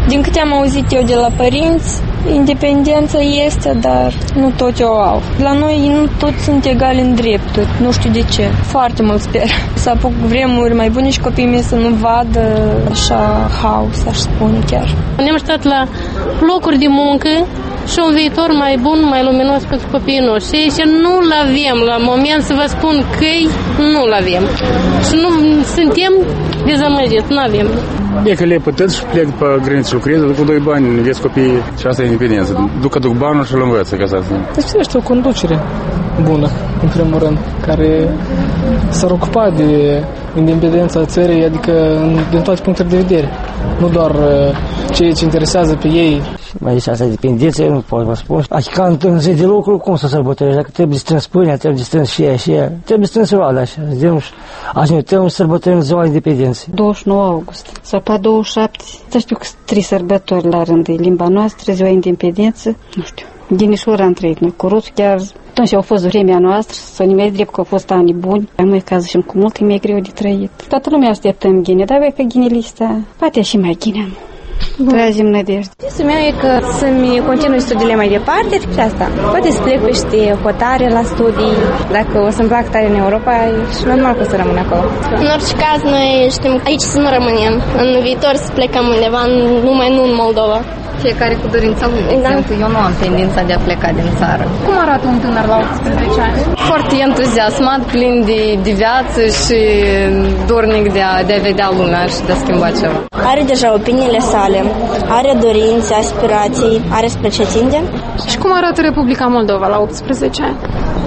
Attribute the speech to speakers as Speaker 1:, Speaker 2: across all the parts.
Speaker 1: Din câte am auzit eu de la părinți, independența este, dar nu toți o au. La noi nu toți sunt egali în drepturi, nu știu de ce. Foarte mult sper să apuc vremuri mai bune și copiii mei să nu vadă așa haos, aș spune chiar.
Speaker 2: Ne-am așteptat la locuri de muncă și un viitor mai bun, mai luminos pentru copiii noștri. Și nu-l avem la moment, să vă spun că nu-l avem. Și nu suntem dezamăgiți, nu avem.
Speaker 3: E că le pătăți și plec pe graniță și lucrez, duc cu 2 bani, înveți copiii și asta e independență. Duc banul și îl învăță ca să...
Speaker 4: Deci este o conducere bună, în primul rând, care s-ar ocupa de independența țării, adică din toate punctele de vedere. Nu doar ceea ce interesează pe ei.
Speaker 5: Mai zis asta, dependență, eu nu pot vă spun. Ca în zi de lucru, cum să sărbătorești? Dacă trebuie strâns pâinea, trebuie strâns și ea, trebuie strâns roada așa. Azi ne uităm și sărbătorim ziua independenței.
Speaker 6: 29 august sau pe 27. Să știu că 3 sărbători la rând. Limba noastră, ziua independență, nu știu. Ghinișor am trăit noi cu rusul, chiar atunci au fost vremea noastră, să ne mai drept că au fost ani buni. Noi cazul și cu mult e mai greu de trăit. Toată lumea așteptă în ghine, dar vei că ghinelista, poate și mai ghineam. Tragem nădejde.
Speaker 1: Visul meu e că să-mi continui studiile mai departe și asta. Poate să plec peste hotare la studii, dacă o să-mi plac tare în Europa și normal că o să rămân acolo.
Speaker 2: În orice caz, noi știm aici să nu rămânem. În viitor să plecăm undeva, nu în Moldova.
Speaker 7: Fiecare cu dorința lui.
Speaker 2: Da.
Speaker 7: Eu nu am tendința de a pleca din țară.
Speaker 8: Cum arată un tânăr la 18 ani?
Speaker 7: Foarte entuziasmat, plin de viață și dornic de a vedea lumea și de a schimba ceva.
Speaker 9: Are deja opiniile sale, are dorințe, aspirații, are spre ce tinde.
Speaker 8: Și cum arată Republica Moldova la 18 ani?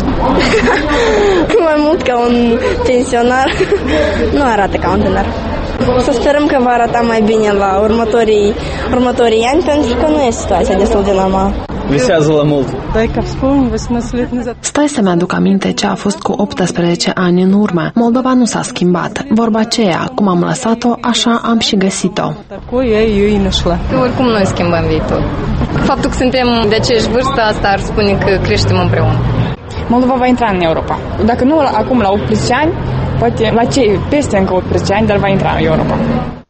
Speaker 9: Mai mult ca un pensionar. Nu arată ca un tânăr. Să sperăm că va arata mai bine la următorii ani, pentru că nu e situația destul de normală.
Speaker 4: Visează la mult.
Speaker 10: Stai să mi-aduc aminte ce a fost cu 18 ani în urmă. Moldova nu s-a schimbat. Vorba aceea, cum am lăsat-o, așa am și găsit-o.
Speaker 7: Oricum noi schimbăm viitor. Faptul că suntem de aceeași vârstă, asta ar spune că creștem împreună.
Speaker 8: Moldova va intra în Europa. Dacă nu acum la 18 ani, poate la cei peste încă 18 ani, dar va intra în Europa.